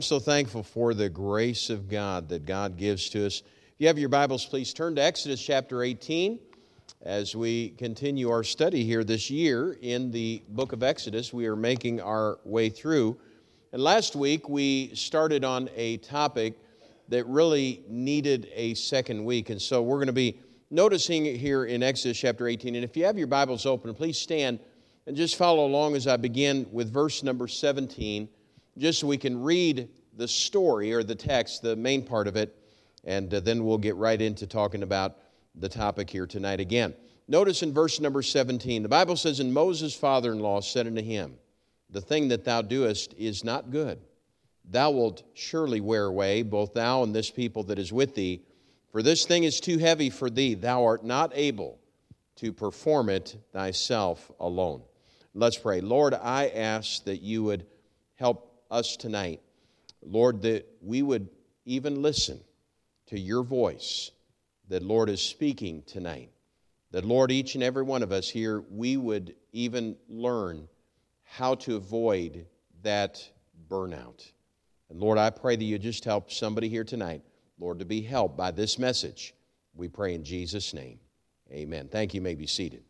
So thankful for the grace of God that God gives to us. If you have your Bibles, please turn to Exodus chapter 18 as we continue our study here this year in the book of Exodus. We are making our way through. And last week we started on a topic that really needed a second week. And so we're going to be noticing it here in Exodus chapter 18. And if you have your Bibles open, please stand and just follow along as I begin with verse number 17. Just so we can read the story or the text, the main part of it, and then we'll get right into talking about the topic here tonight again. Notice in verse number 17, the Bible says, "And Moses' father-in-law said unto him, The thing that thou doest is not good. Thou wilt surely wear away, both thou and this people that is with thee, for this thing is too heavy for thee. Thou art not able to perform it thyself alone." Let's pray. Lord, I ask that you would help us tonight, Lord, that we would even listen to your voice that, Lord, is speaking tonight. That, Lord, each and every one of us here, we would even learn how to avoid that burnout. And, Lord, I pray that you just help somebody here tonight, Lord, to be helped by this message. We pray in Jesus' name. Amen. Thank you. You may be seated.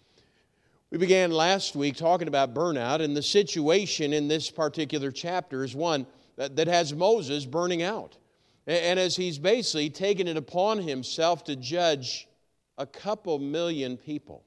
We began last week talking about burnout, and the situation in this particular chapter is one that has Moses burning out. And as he's basically taken it upon himself to judge a couple million people.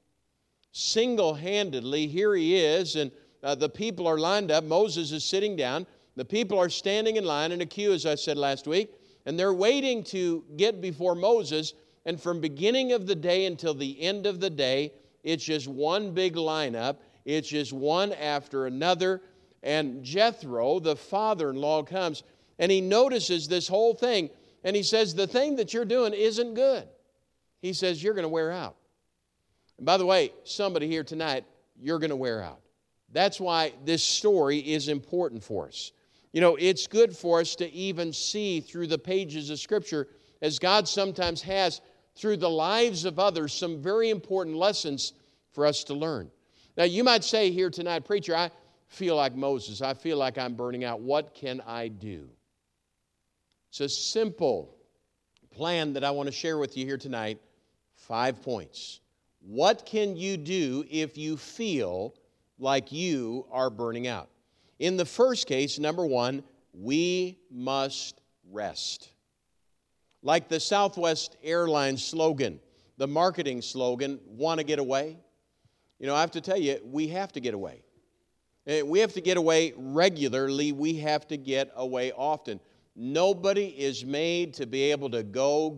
Single-handedly, here he is, and the people are lined up. Moses is sitting down. The people are standing in line in a queue, as I said last week, and they're waiting to get before Moses. And from beginning of the day until the end of the day, it's just one big lineup. It's just one after another. And Jethro, the father-in-law, comes and he notices this whole thing. And he says, the thing that you're doing isn't good. He says, you're going to wear out. And by the way, somebody here tonight, you're going to wear out. That's why this story is important for us. You know, it's good for us to even see through the pages of Scripture, as God sometimes has through the lives of others, some very important lessons for us to learn. Now, you might say here tonight, preacher, I feel like Moses. I feel like I'm burning out. What can I do? It's a simple plan that I want to share with you here tonight. 5 points. What can you do if you feel like you are burning out? In the first case, number one, we must rest. Like the Southwest Airlines slogan, the marketing slogan, "Want to get away?" You know, I have to tell you, we have to get away. We have to get away regularly. We have to get away often. Nobody is made to be able to go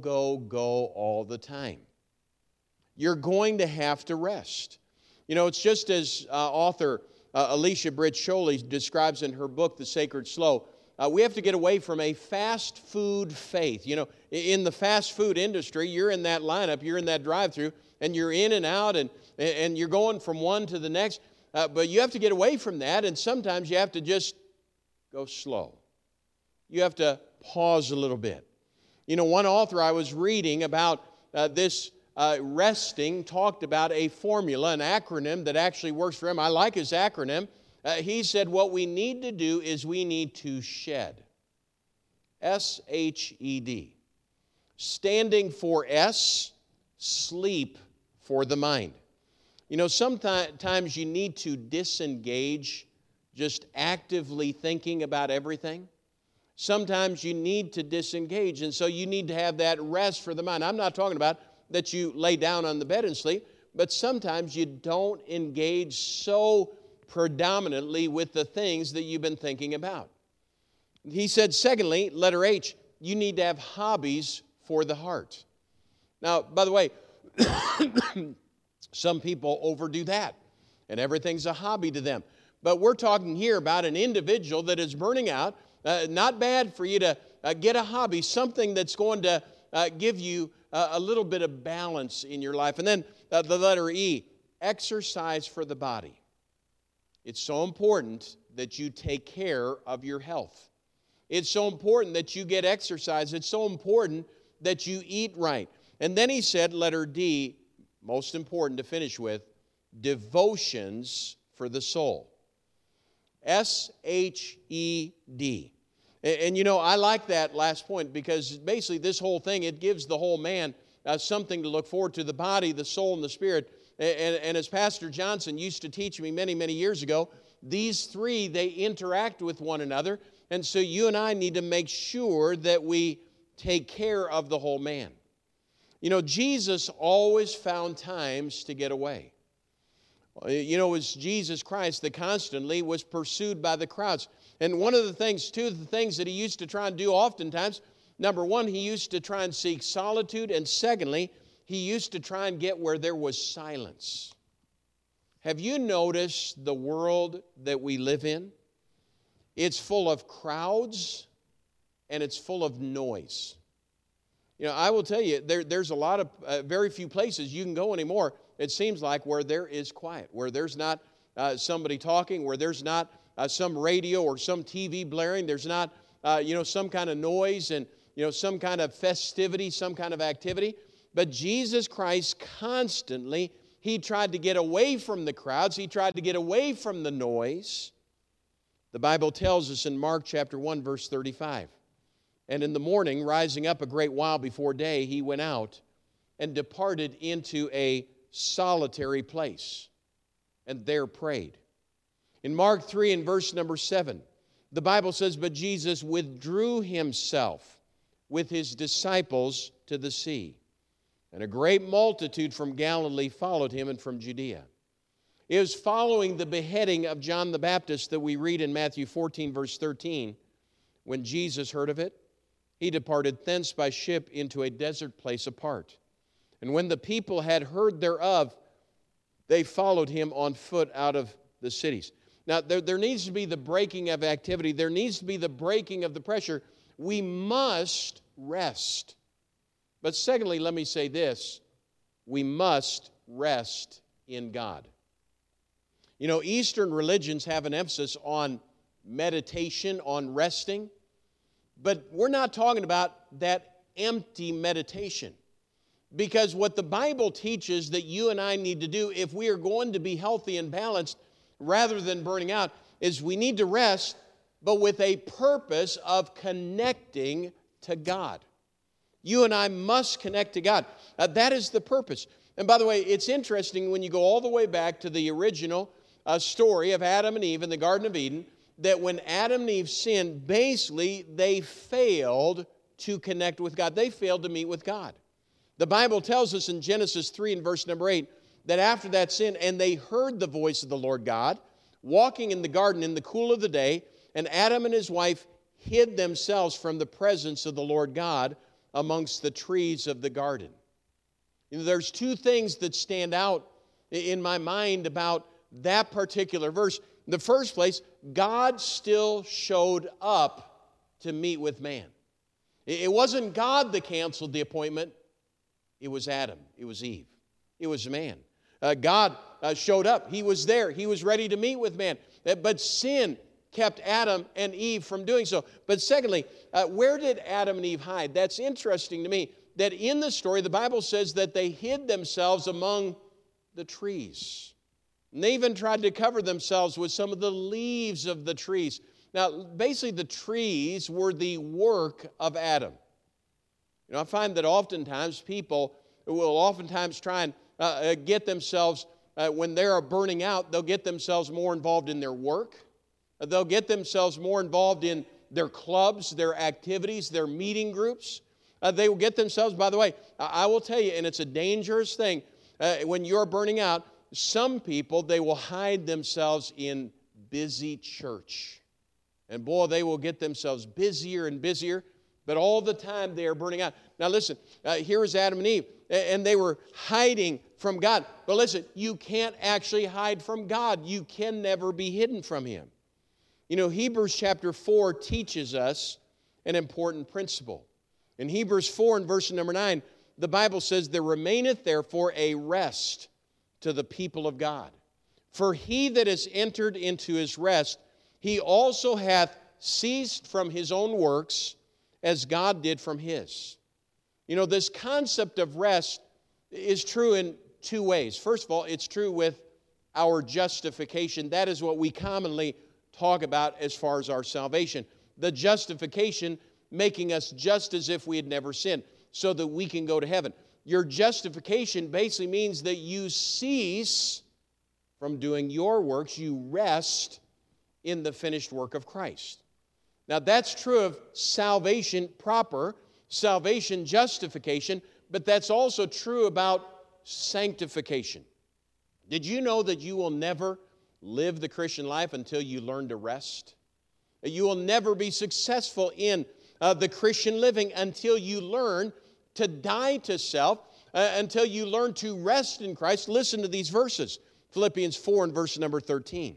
all the time. You're going to have to rest. You know, it's just as author Alicia Britt Chole describes in her book, The Sacred Slow. We have to get away from a fast food faith. You know, in the fast food industry, you're in that lineup, you're in that drive-through, and you're in and out, and you're going from one to the next. But you have to get away from that, and sometimes you have to just go slow. You have to pause a little bit. You know, one author I was reading about this resting talked about a formula, an acronym that actually works for him. I like his acronym. He said what we need to do is we need to shed. S-H-E-D. Standing for S, sleep for the mind. You know, sometimes you need to disengage just actively thinking about everything. Sometimes you need to disengage, and so you need to have that rest for the mind. I'm not talking about that you lay down on the bed and sleep, but sometimes you don't engage so predominantly with the things that you've been thinking about. He said, secondly, letter H, you need to have hobbies for the heart. Now, by the way, some people overdo that, and everything's a hobby to them. But we're talking here about an individual that is burning out. Not bad for you to get a hobby, something that's going to give you a little bit of balance in your life. And then the letter E, exercise for the body. It's so important that you take care of your health. It's so important that you get exercise. It's so important that you eat right. And then he said, letter D, most important to finish with, devotions for the soul. S-H-E-D. And you know, I like that last point, because basically this whole thing, it gives the whole man something to look forward to, the body, the soul, and the spirit. And as Pastor Johnson used to teach me many, many years ago, these three, they interact with one another. And so you and I need to make sure that we take care of the whole man. You know, Jesus always found times to get away. You know, it was Jesus Christ that constantly was pursued by the crowds. And one of the things, two of the things that he used to try and do oftentimes, number one, he used to try and seek solitude. And secondly, he used to try and get where there was silence. Have you noticed the world that we live in? It's full of crowds and it's full of noise. You know, I will tell you, there's a lot of, very few places you can go anymore, it seems like, where there is quiet, where there's not somebody talking, where there's not some radio or some TV blaring, there's not, some kind of noise and, some kind of festivity, some kind of activity. But Jesus Christ constantly, he tried to get away from the crowds. He tried to get away from the noise. The Bible tells us in Mark chapter 1, verse 35, "And in the morning, rising up a great while before day, he went out and departed into a solitary place, and there prayed." In Mark 3 and verse number 7, the Bible says, "But Jesus withdrew himself with his disciples to the sea, and a great multitude from Galilee followed him, and from Judea." It was following the beheading of John the Baptist that we read in Matthew 14, verse 13. When Jesus heard of it, he departed thence by ship into a desert place apart. And when the people had heard thereof, they followed him on foot out of the cities. Now, there needs to be the breaking of activity. There needs to be the breaking of the pressure. We must rest. But secondly, let me say this. We must rest in God. You know, Eastern religions have an emphasis on meditation, on resting. But we're not talking about that empty meditation. Because what the Bible teaches that you and I need to do if we are going to be healthy and balanced rather than burning out is we need to rest, but with a purpose of connecting to God. You and I must connect to God. That is the purpose. And by the way, it's interesting when you go all the way back to the original story of Adam and Eve in the Garden of Eden, that when Adam and Eve sinned, basically they failed to connect with God. They failed to meet with God. The Bible tells us in Genesis 3 and verse number 8 that after that sin, and they heard the voice of the Lord God walking in the garden in the cool of the day, and Adam and his wife hid themselves from the presence of the Lord God amongst the trees of the garden. You know, there's two things that stand out in my mind about that particular verse. In the first place, God still showed up to meet with man. It wasn't God that canceled the appointment. It was Adam. It was Eve. It was man. God showed up. He was there. He was ready to meet with man. But sin kept Adam and Eve from doing so. But secondly, where did Adam and Eve hide? That's interesting to me, that in the story, the Bible says that they hid themselves among the trees. And they even tried to cover themselves with some of the leaves of the trees. Now, basically, the trees were the work of Adam. You know, I find that oftentimes people will oftentimes try and get themselves, when they are burning out, they'll get themselves more involved in their work. They'll get themselves more involved in their clubs, their activities, their meeting groups. They will get themselves, by the way, I will tell you, and it's a dangerous thing, when you're burning out, some people, they will hide themselves in busy church. And boy, they will get themselves busier and busier, but all the time they are burning out. Now listen, here is Adam and Eve, and they were hiding from God. But listen, you can't actually hide from God. You can never be hidden from Him. You know, Hebrews chapter 4 teaches us an important principle. In Hebrews 4 and verse number 9, the Bible says, "There remaineth therefore a rest to the people of God. For he that is entered into his rest, he also hath ceased from his own works, as God did from his." You know, this concept of rest is true in two ways. First of all, it's true with our justification. That is what we commonly talk about as far as our salvation. The justification making us just as if we had never sinned, so that we can go to heaven. Your justification basically means that you cease from doing your works. You rest in the finished work of Christ. Now, that's true of salvation proper, salvation justification, but that's also true about sanctification. Did you know that you will never live the Christian life until you learn to rest? You will never be successful in the Christian living until you learn to die to self, until you learn to rest in Christ. Listen to these verses. Philippians 4 and verse number 13.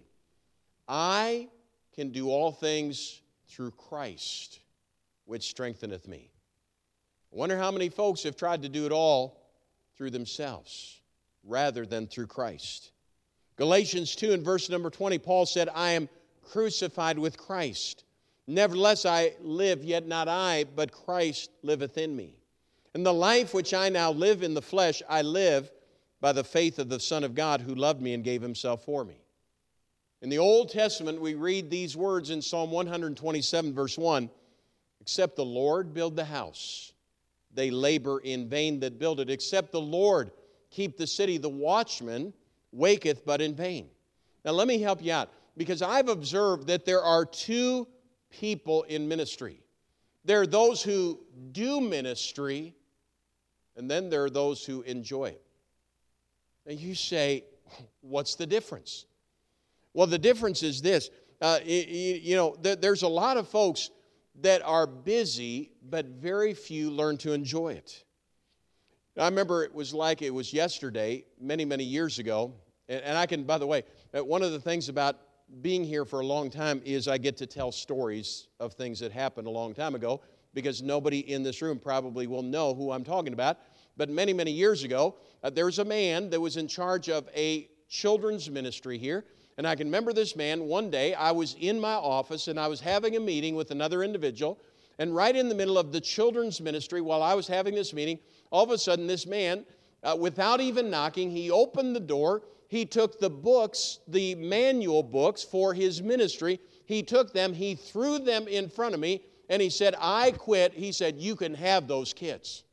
I can do all things through Christ, which strengtheneth me. I wonder how many folks have tried to do it all through themselves rather than through Christ. Galatians 2 and verse number 20, Paul said, I am crucified with Christ. Nevertheless I live, yet not I, but Christ liveth in me. And the life which I now live in the flesh, I live by the faith of the Son of God who loved me and gave himself for me. In the Old Testament, we read these words in Psalm 127, verse 1, except the Lord build the house, they labor in vain that build it. Except the Lord keep the city, the watchman waketh but in vain. Now let me help you out, because I've observed that there are two people in ministry. There are those who do ministry, and then there are those who enjoy it. Now you say, what's the difference? Well, the difference is this. There's a lot of folks that are busy, but very few learn to enjoy it. I remember it was yesterday, many, many years ago. And I can, by the way, one of the things about being here for a long time is I get to tell stories of things that happened a long time ago, because nobody in this room probably will know who I'm talking about. But many, many years ago, there was a man that was in charge of a children's ministry here. And I can remember this man. One day I was in my office and I was having a meeting with another individual. And right in the middle of the children's ministry, while I was having this meeting, all of a sudden this man, without even knocking, he opened the door. He took the books, the manual books for his ministry. He took them, he threw them in front of me, and he said, I quit. He said, you can have those kids.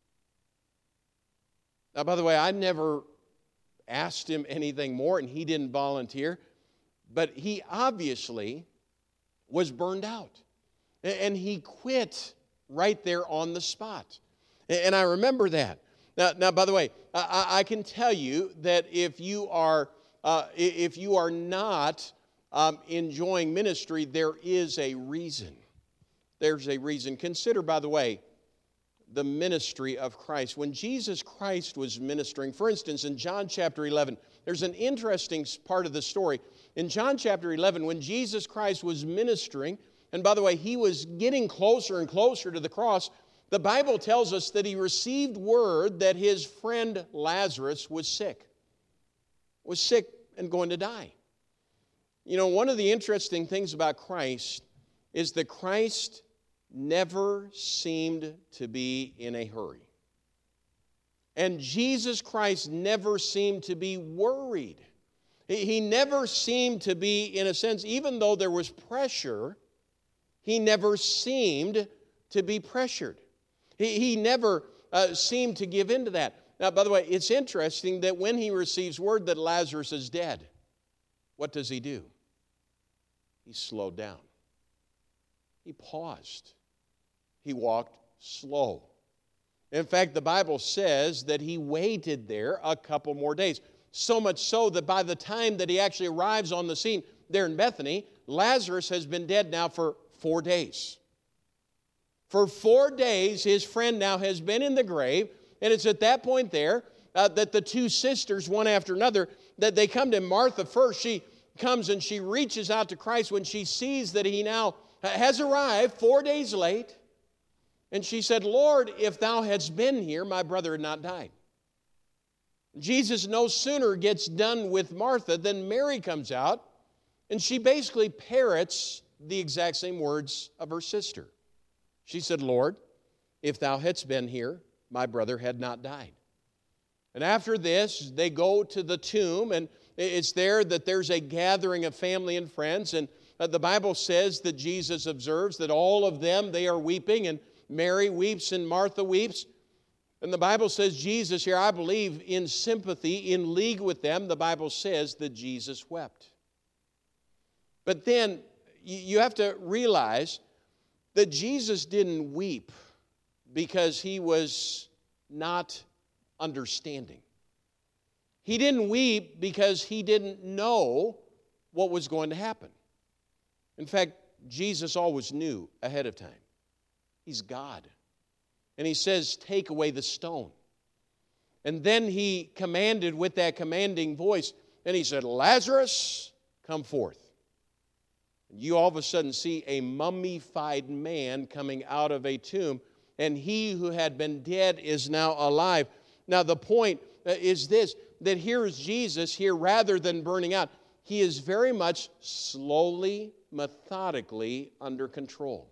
Now, by the way, I never asked him anything more, and he didn't volunteer, but he obviously was burned out, and he quit right there on the spot. And I remember that. Now, by the way, I can tell you that if you are not enjoying ministry, there is a reason. There's a reason. Consider, by the way, the ministry of Christ. When Jesus Christ was ministering, for instance, in John chapter 11, there's an interesting part of the story. In John chapter 11, when Jesus Christ was ministering, and by the way, he was getting closer and closer to the cross, the Bible tells us that he received word that his friend Lazarus was sick and going to die. You know, one of the interesting things about Christ is that Christ never seemed to be in a hurry. And Jesus Christ never seemed to be worried. He never seemed to be, in a sense, even though there was pressure, he never seemed to be pressured. He never seemed to give in to that. Now, by the way, it's interesting that when he receives word that Lazarus is dead, what does he do? He slowed down. He paused. He walked slow. In fact, the Bible says that he waited there a couple more days. So much so that by the time that he actually arrives on the scene there in Bethany, Lazarus has been dead now for 4 days. For 4 days, his friend now has been in the grave, and it's at that point there that the two sisters, one after another, that they come to Martha first. She comes and she reaches out to Christ when she sees that he now has arrived 4 days late. And she said, Lord, if thou hadst been here, my brother had not died. Jesus no sooner gets done with Martha than Mary comes out, and she basically parrots the exact same words of her sister. She said, Lord, if thou hadst been here, my brother had not died. And after this, they go to the tomb, and it's there that there's a gathering of family and friends, and The Bible says that Jesus observes that all of them, they are weeping, and Mary weeps and Martha weeps. And the Bible says Jesus here, I believe, in sympathy, in league with them, the Bible says that Jesus wept. But then you have to realize that Jesus didn't weep because he was not understanding. He didn't weep because he didn't know what was going to happen. In fact, Jesus always knew ahead of time. He's God. And he says, take away the stone. And then he commanded with that commanding voice, and he said, Lazarus, come forth. And you all of a sudden see a mummified man coming out of a tomb, and he who had been dead is now alive. Now the point is this, that here is Jesus here, rather than burning out, he is very much slowly, methodically under control.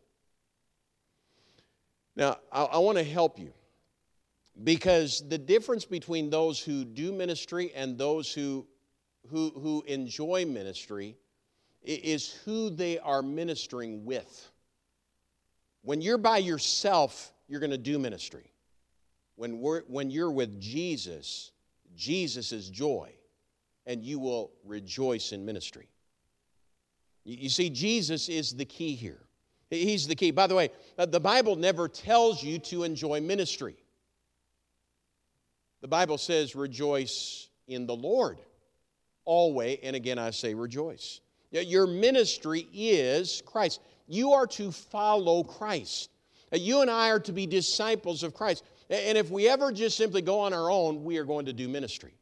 Now, I want to help you, because the difference between those who do ministry and those who enjoy ministry is who they are ministering with. When you're by yourself, you're going to do ministry. When you're with Jesus, Jesus is joy, and you will rejoice in ministry. You see, Jesus is the key here. He's the key. By the way, the Bible never tells you to enjoy ministry. The Bible says, rejoice in the Lord always, and again I say rejoice. Your ministry is Christ. You are to follow Christ. You and I are to be disciples of Christ. And if we ever just simply go on our own, we are going to do ministry.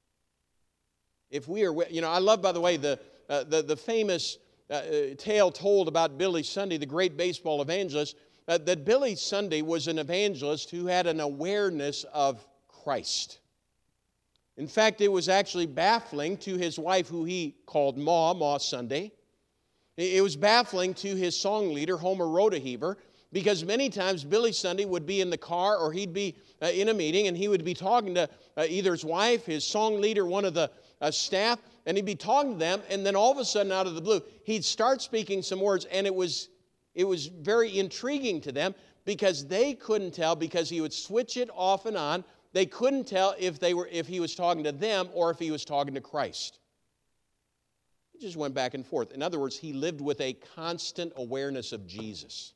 If we are, I love, by the way, the famous tale told about Billy Sunday, the great baseball evangelist, that Billy Sunday was an evangelist who had an awareness of Christ. In fact, it was actually baffling to his wife, who he called Ma Sunday. It was baffling to his song leader, Homer Rodeheaver, because many times Billy Sunday would be in the car, or he'd be in a meeting, and he would be talking to either his wife, his song leader, one of the staff, and he'd be talking to them, and then all of a sudden, out of the blue, he'd start speaking some words, and it was very intriguing to them, because they couldn't tell, because he would switch it off and on. They couldn't tell if he was talking to them or if he was talking to Christ. He just went back and forth. In other words, he lived with a constant awareness of Jesus.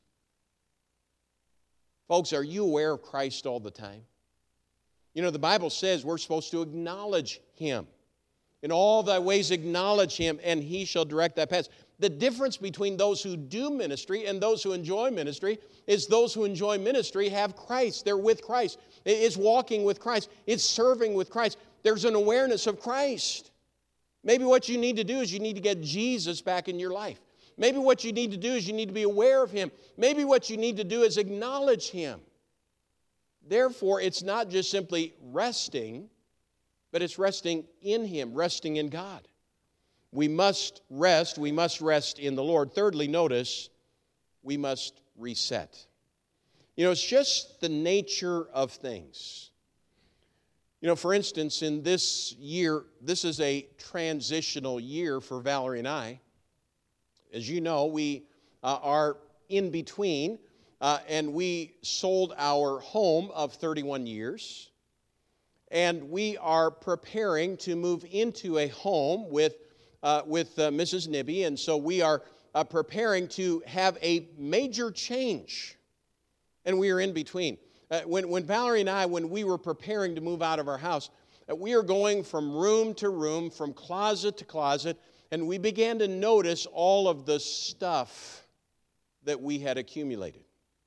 Folks, are you aware of Christ all the time? You know, the Bible says we're supposed to acknowledge him. In all thy ways acknowledge him, and he shall direct thy paths. The difference between those who do ministry and those who enjoy ministry is those who enjoy ministry have Christ. They're with Christ. It's walking with Christ. It's serving with Christ. There's an awareness of Christ. Maybe what you need to do is you need to get Jesus back in your life. Maybe what you need to do is you need to be aware of him. Maybe what you need to do is acknowledge him. Therefore, it's not just simply resting, but it's resting in him, resting in God. We must rest in the Lord. Thirdly, notice, we must reset. You know, it's just the nature of things. You know, for instance, in this year, this is a transitional year for Valerie and I. As you know, we are in between, and we sold our home of 31 years. And we are preparing to move into a home with Mrs. Nibby, and so we are preparing to have a major change, and we are in between. When Valerie and I, when we were preparing to move out of our house, we are going from room to room, from closet to closet, and we began to notice all of the stuff that we had accumulated.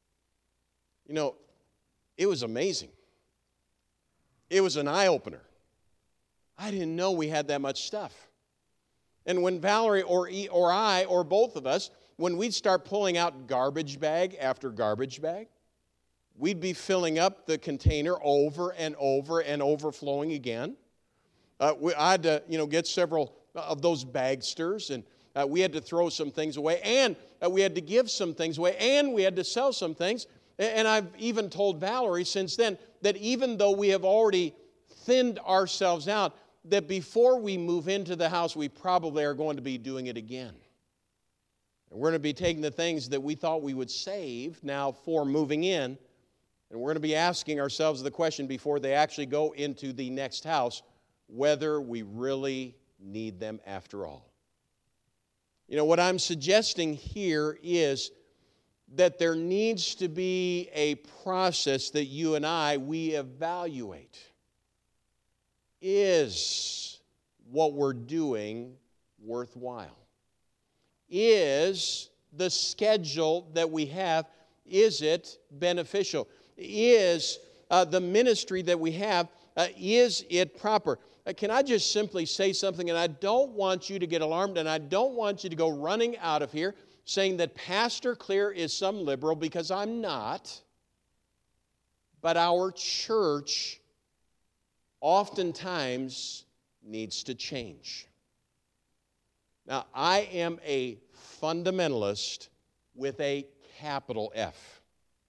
You know, it was amazing. It was an eye-opener. I didn't know we had that much stuff. And when Valerie or I or both of us, when we'd start pulling out garbage bag after garbage bag, we'd be filling up the container over and over and overflowing again. I had to, get several of those bagsters, and we had to throw some things away, and we had to give some things away, and we had to sell some things. And I've even told Valerie since then that even though we have already thinned ourselves out, that before we move into the house, we probably are going to be doing it again. And we're going to be taking the things that we thought we would save now for moving in, and we're going to be asking ourselves the question before they actually go into the next house, whether we really need them after all. You know, what I'm suggesting here is that there needs to be a process that you and we evaluate. Is what we're doing worthwhile? Is the schedule that we have, is it beneficial? Is the ministry that we have, is it proper? Can I just simply say something? And I don't want you to get alarmed, and I don't want you to go running out of here saying that Pastor Clear is some liberal, because I'm not. But our church oftentimes needs to change. Now, I am a fundamentalist with a capital F.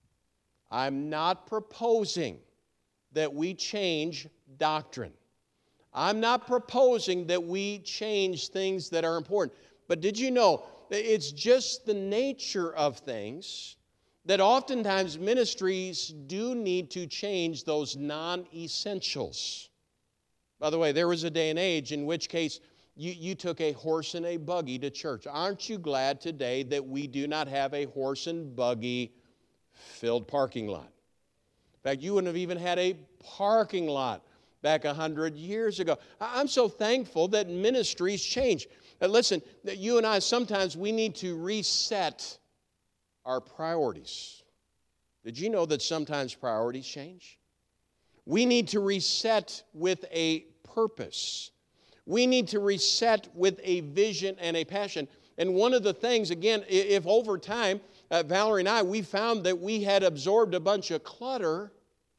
I'm not proposing that we change doctrine. I'm not proposing that we change things that are important. But did you know that it's just the nature of things that oftentimes ministries do need to change those non-essentials? By the way, there was a day and age in which case you took a horse and a buggy to church. Aren't you glad today that we do not have a horse and buggy filled parking lot? In fact, you wouldn't have even had a parking lot back 100 years ago. I'm so thankful that ministries change. Listen, that you and I, sometimes we need to reset our priorities. Did you know that sometimes priorities change? We need to reset with a purpose. We need to reset with a vision and a passion. And one of the things, again, if over time, Valerie and we found that we had absorbed a bunch of clutter,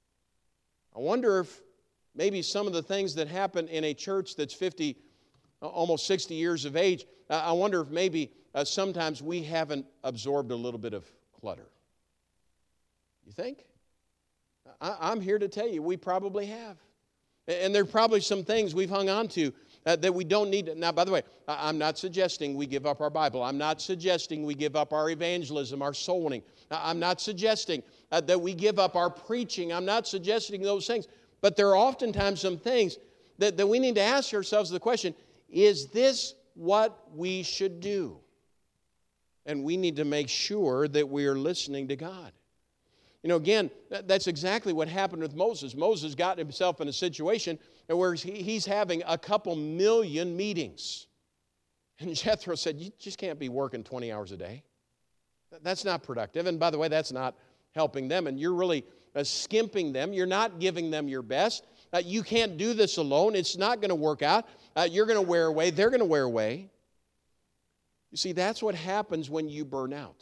I wonder if maybe some of the things that happen in a church that's 50, almost 60 years of age, I wonder if maybe sometimes we haven't absorbed a little bit of clutter. You think? I'm here to tell you, we probably have. And there are probably some things we've hung on to that we don't need. Now, by the way, I'm not suggesting we give up our Bible. I'm not suggesting we give up our evangelism, our soul winning. I'm not suggesting that we give up our preaching. I'm not suggesting those things. But there are oftentimes some things that we need to ask ourselves the question, is this what we should do? And we need to make sure that we are listening to God. You know, again, that's exactly what happened with Moses. Moses got himself in a situation where he's having a couple million meetings. And Jethro said, you just can't be working 20 hours a day. That's not productive. And by the way, that's not helping them. And you're really skimping them. You're not giving them your best. You can't do this alone. It's not going to work out. You're going to wear away. They're going to wear away. You see, that's what happens when you burn out.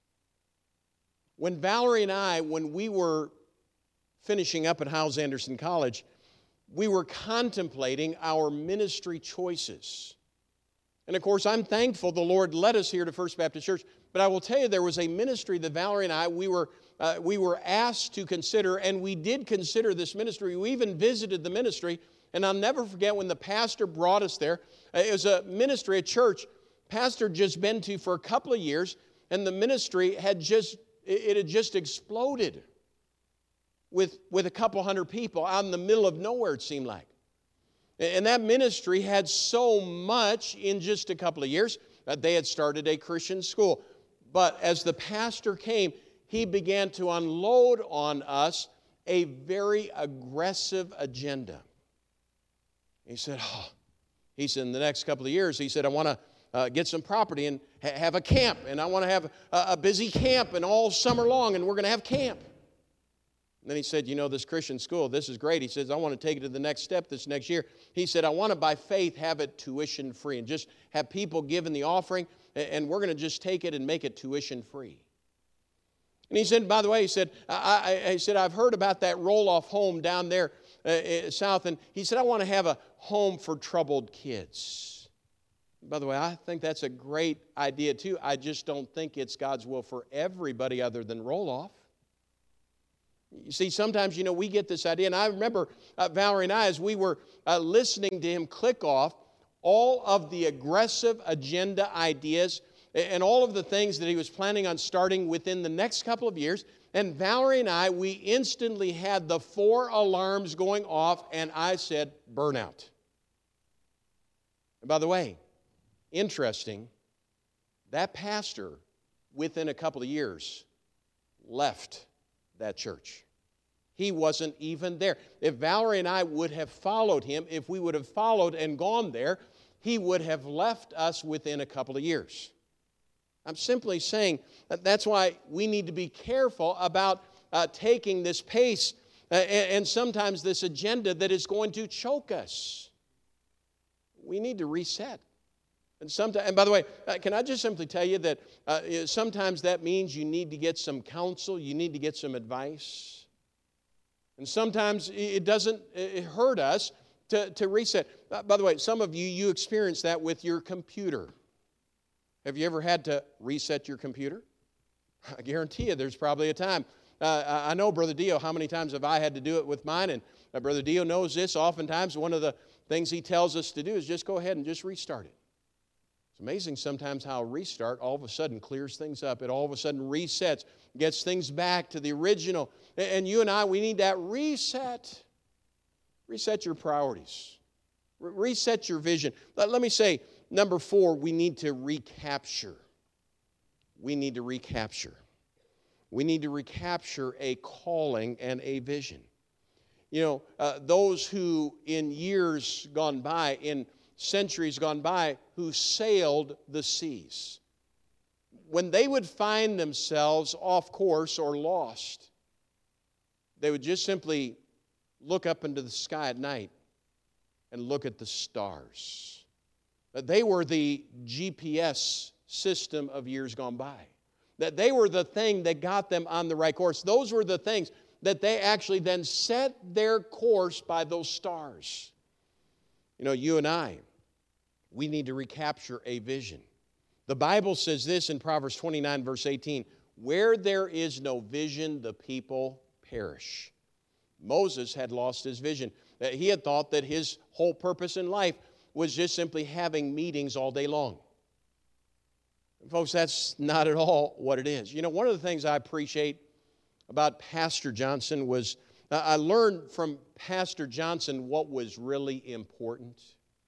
When Valerie and when we were finishing up at Hyles-Anderson College, we were contemplating our ministry choices. And of course, I'm thankful the Lord led us here to First Baptist Church. But I will tell you, there was a ministry that Valerie and we were asked to consider, and we did consider this ministry. We even visited the ministry, and I'll never forget when the pastor brought us there. It was a ministry, a church, pastor had just been to for a couple of years, and the ministry had just exploded with a couple hundred people out in the middle of nowhere, it seemed like. And that ministry had so much in just a couple of years. They had started a Christian school. But as the pastor came, he began to unload on us a very aggressive agenda. He said, in the next couple of years, he said, I want to get some property and have a camp. And I want to have a busy camp and all summer long, and we're going to have camp. And then he said, this Christian school, this is great. He says, I want to take it to the next step this next year. He said, I want to, by faith, have it tuition free and just have people giving the offering, and we're going to just take it and make it tuition free. And he said, by the way, he said, I've heard about that roll-off home down there south, and he said, I want to have a home for troubled kids. By the way, I think that's a great idea too. I just don't think it's God's will for everybody other than roll-off. You see, sometimes, we get this idea, and I remember Valerie and as we were listening to him click off all of the aggressive agenda ideas and all of the things that he was planning on starting within the next couple of years. And Valerie and I, we instantly had the 4 alarms going off, and I said, burnout. And by the way, interesting, that pastor, within a couple of years, left that church. He wasn't even there. If Valerie and I would have followed him, if we would have followed and gone there, he would have left us within a couple of years. I'm simply saying that's why we need to be careful about taking this pace and sometimes this agenda that is going to choke us. We need to reset. And by the way, can I just simply tell you that sometimes that means you need to get some counsel, you need to get some advice. And sometimes it doesn't hurt us to reset. By the way, some of you experience that with your computer. Have you ever had to reset your computer? I guarantee you there's probably a time. I know Brother Dio, how many times have I had to do it with mine? And Brother Dio knows this. Oftentimes one of the things he tells us to do is just go ahead and just restart it. It's amazing sometimes how a restart all of a sudden clears things up. It all of a sudden resets, gets things back to the original. And you and I, we need that reset. Reset your priorities. Reset your vision. Let me say, number 4, we need to recapture. We need to recapture. We need to recapture a calling and a vision. You know, those who in years gone by, in centuries gone by, who sailed the seas, when they would find themselves off course or lost, they would just simply look up into the sky at night and look at the stars. They were the GPS system of years gone by. That they were the thing that got them on the right course. Those were the things that they actually then set their course by those stars. You know, you and I, we need to recapture a vision. The Bible says this in Proverbs 29, verse 18, where there is no vision, the people perish. Moses had lost his vision. He had thought that his whole purpose in life was just simply having meetings all day long. And folks, that's not at all what it is. You know, one of the things I appreciate about Pastor Johnson was I learned from Pastor Johnson what was really important.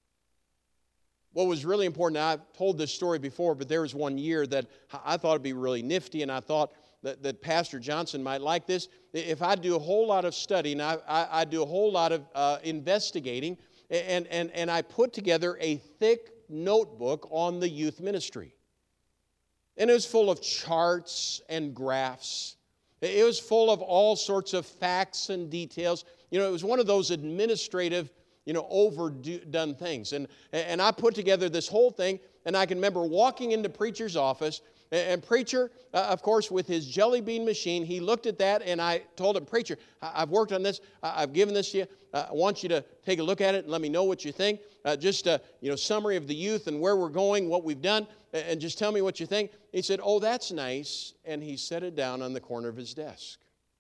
What was really important, I've told this story before, but there was one year that I thought it'd be really nifty, and I thought that Pastor Johnson might like this. If I do a whole lot of study, and I do a whole lot of investigating, and I put together a thick notebook on the youth ministry. And it was full of charts and graphs. It was full of all sorts of facts and details. You know, it was one of those administrative, overdone things. And I put together this whole thing, and I can remember walking into preacher's office, and preacher, of course, with his jelly bean machine, he looked at that, and I told him, preacher, I've worked on this. I've given this to you. I want you to take a look at it and let me know what you think. Just a summary of the youth and where we're going, what we've done, and just tell me what you think. He said, oh, that's nice, and he set it down on the corner of his desk.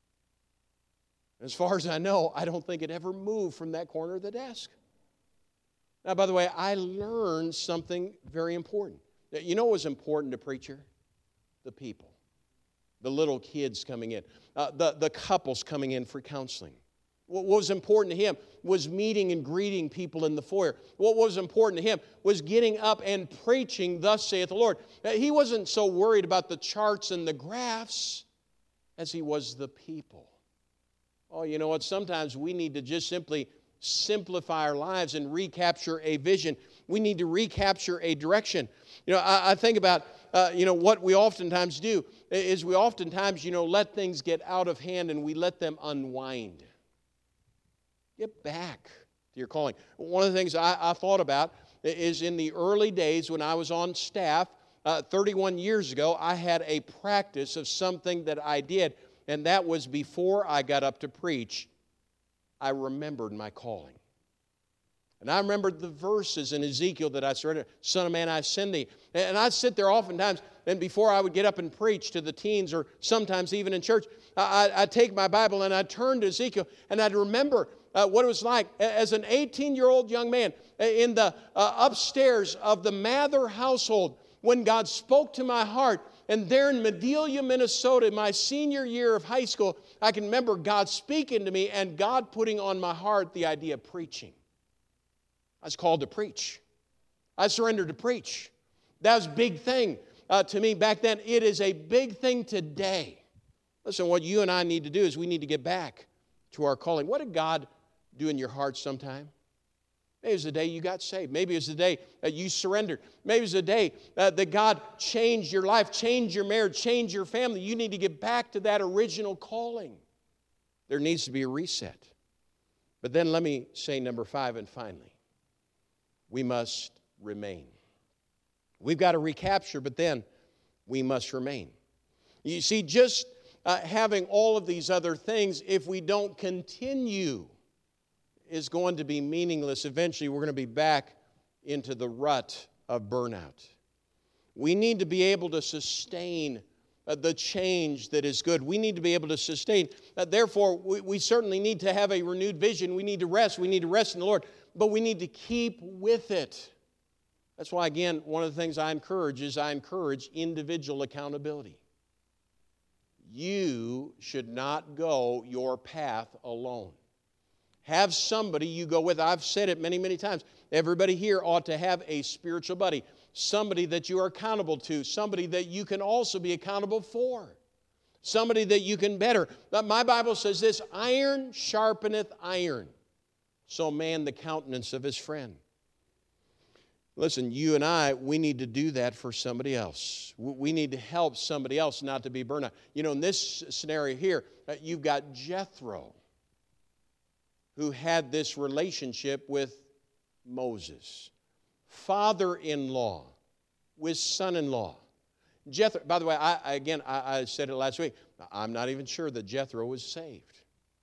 As far as I know, I don't think it ever moved from that corner of the desk. Now, by the way, I learned something very important. You know what was important to preacher? The people, the little kids coming in, the couples coming in for counseling. What was important to him was meeting and greeting people in the foyer. What was important to him was getting up and preaching, thus saith the Lord. He wasn't so worried about the charts and the graphs as he was the people. Oh, you know what? Sometimes we need to just simply simplify our lives and recapture a vision. We need to recapture a direction. I think about, what we oftentimes do is we oftentimes, let things get out of hand and we let them unwind. Get back to your calling. One of the things I thought about is in the early days when I was on staff, 31 years ago, I had a practice of something that I did, and that was before I got up to preach, I remembered my calling. And I remembered the verses in Ezekiel that I surrendered, Son of man, I send thee. And I'd sit there oftentimes, and before I would get up and preach to the teens, or sometimes even in church, I'd take my Bible and I'd turn to Ezekiel, and I'd remember what it was like as an 18-year-old young man in the upstairs of the Mather household. when God spoke to my heart. And there in Medelia, Minnesota, my senior year of high school, I can remember God speaking to me and God putting on my heart the idea of preaching. I was called to preach. I surrendered to preach. That was a big thing to me back then. It is a big thing today. Listen, what you and I need to do is we need to get back to our calling. What did God do in your heart sometime? Maybe it was the day you got saved. Maybe it was the day that you surrendered. Maybe it was the day that God changed your life, changed your marriage, changed your family. You need to get back to that original calling. There needs to be a reset. But then let me say number 5 and finally, we must remain. We've got to recapture, but then we must remain. You see, just having all of these other things, if we don't continue, is going to be meaningless. Eventually, we're going to be back into the rut of burnout. We need to be able to sustain the change that is good. We need to be able to sustain. Therefore, we certainly need to have a renewed vision. We need to rest. We need to rest in the Lord. But we need to keep with it. That's why, again, one of the things I encourage individual accountability. You should not go your path alone. Have somebody you go with. I've said it many, many times. Everybody here ought to have a spiritual buddy, somebody that you are accountable to, somebody that you can also be accountable for, somebody that you can better. But my Bible says this, iron sharpeneth iron, so man the countenance of his friend. Listen, you and I, we need to do that for somebody else. We need to help somebody else not to be burned out. You know, in this scenario here, you've got Jethro, who had this relationship with Moses. Father-in-law with son-in-law. Jethro, by the way, I said it last week, I'm not even sure that Jethro was saved.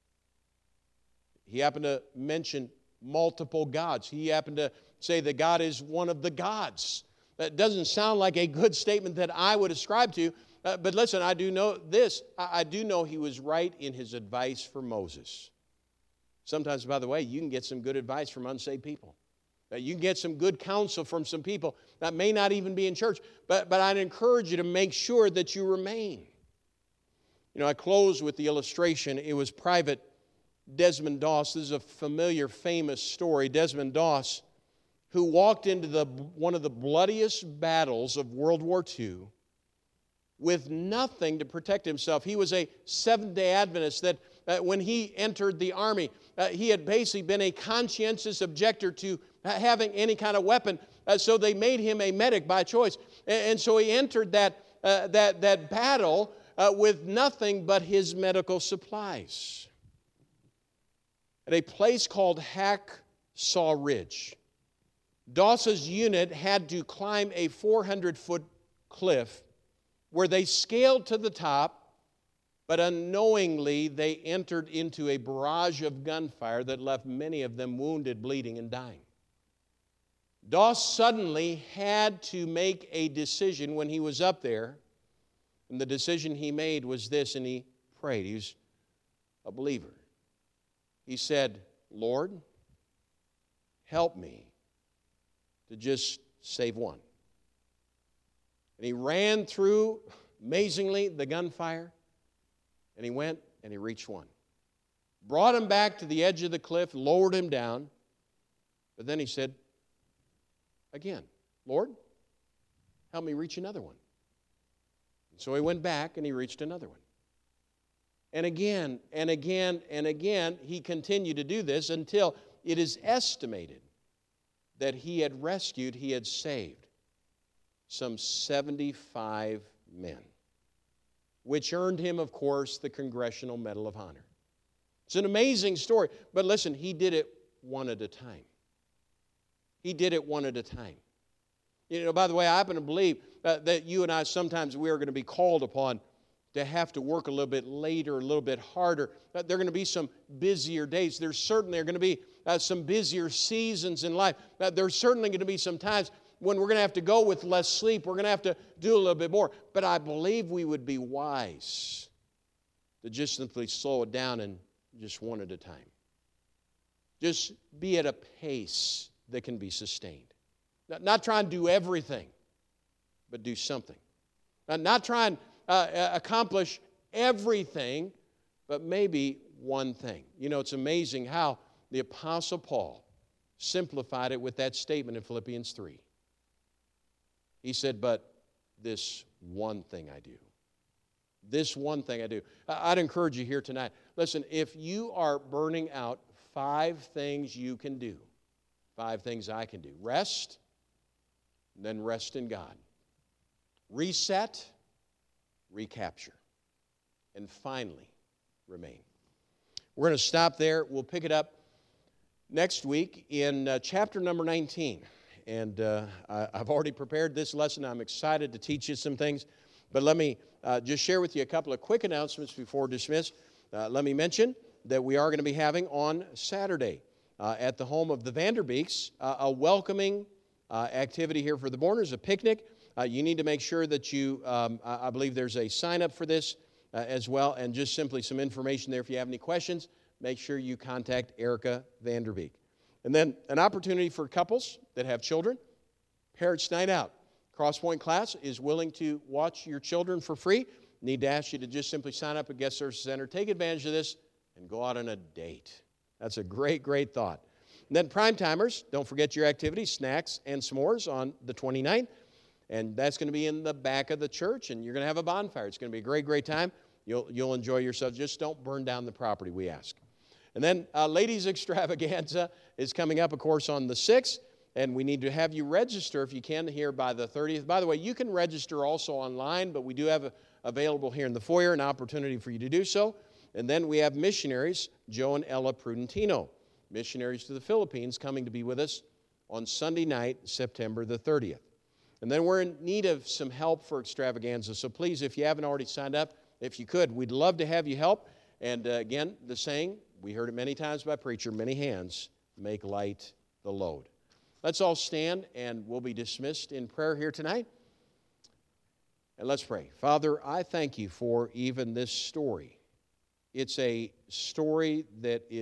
He happened to mention multiple gods. He happened to say that God is one of the gods. That doesn't sound like a good statement that I would ascribe to, but listen, I do know this. I do know he was right in his advice for Moses. Sometimes, by the way, you can get some good advice from unsaved people. You can get some good counsel from some people that may not even be in church. But I'd encourage you to make sure that you remain. You know, I close with the illustration. It was Private Desmond Doss. This is a familiar, famous story. Desmond Doss, who walked into one of the bloodiest battles of World War II with nothing to protect himself. He was a Seventh-day Adventist that when he entered the Army, he had basically been a conscientious objector to having any kind of weapon, so they made him a medic by choice. And so he entered that battle with nothing but his medical supplies. At a place called Hacksaw Ridge, Doss's unit had to climb a 400-foot cliff where they scaled to the top, but unknowingly they entered into a barrage of gunfire that left many of them wounded, bleeding, and dying. Doss suddenly had to make a decision when he was up there, and the decision he made was this, and he prayed. He was a believer. He said, Lord, help me to just save one. And he ran through, amazingly, the gunfire, and he went and he reached one. Brought him back to the edge of the cliff, lowered him down, but then he said, again, Lord, help me reach another one. And so he went back and he reached another one. And again, and again, and again, he continued to do this until it is estimated that he had saved some 75 men, which earned him, of course, the Congressional Medal of Honor. It's an amazing story, but listen, he did it one at a time. He did it one at a time. You know, by the way, I happen to believe that you and I, sometimes we are going to be called upon to have to work a little bit later, a little bit harder. There are going to be some busier days. There's certainly going to be some busier seasons in life. There's certainly going to be some times when we're going to have to go with less sleep. We're going to have to do a little bit more. But I believe we would be wise to just simply slow it down and just one at a time. Just be at a pace that can be sustained. Not trying to do everything, but do something. Not try and accomplish everything, but maybe one thing. You know, it's amazing how the Apostle Paul simplified it with that statement in Philippians 3. He said, but this one thing I do. This one thing I do. I'd encourage you here tonight. Listen, if you are burning out 5 things you can do, 5 things I can do. Rest, then rest in God. Reset, recapture. And finally, remain. We're going to stop there. We'll pick it up next week in chapter number 19. And I've already prepared this lesson. I'm excited to teach you some things. But let me just share with you a couple of quick announcements before dismiss. Let me mention that we are going to be having on Saturday at the home of the Vanderbeeks a welcoming activity here for the mourners, a picnic. You need to make sure that you, I believe there's a sign-up for this as well, and just simply some information there. If you have any questions, make sure you contact Erica Vanderbeek. And then an opportunity for couples that have children, Parents' Night Out. Crosspoint class is willing to watch your children for free. Need to ask you to just simply sign up at Guest Services Center, take advantage of this, and go out on a date. That's a great, great thought. And then prime timers, don't forget your activities, snacks and s'mores on the 29th. And that's going to be in the back of the church, and you're going to have a bonfire. It's going to be a great, great time. You'll enjoy yourself. Just don't burn down the property, we ask. And then Ladies Extravaganza is coming up, of course, on the 6th. And we need to have you register if you can here by the 30th. By the way, you can register also online, but we do have available here in the foyer an opportunity for you to do so. And then we have missionaries, Joe and Ella Prudentino, missionaries to the Philippines, coming to be with us on Sunday night, September the 30th. And then we're in need of some help for Extravaganza. So please, if you haven't already signed up, if you could, we'd love to have you help. And again, the saying, we heard it many times by preacher, many hands make light the load. Let's all stand, and we'll be dismissed in prayer here tonight. And let's pray. Father, I thank you for even this story. It's a story that is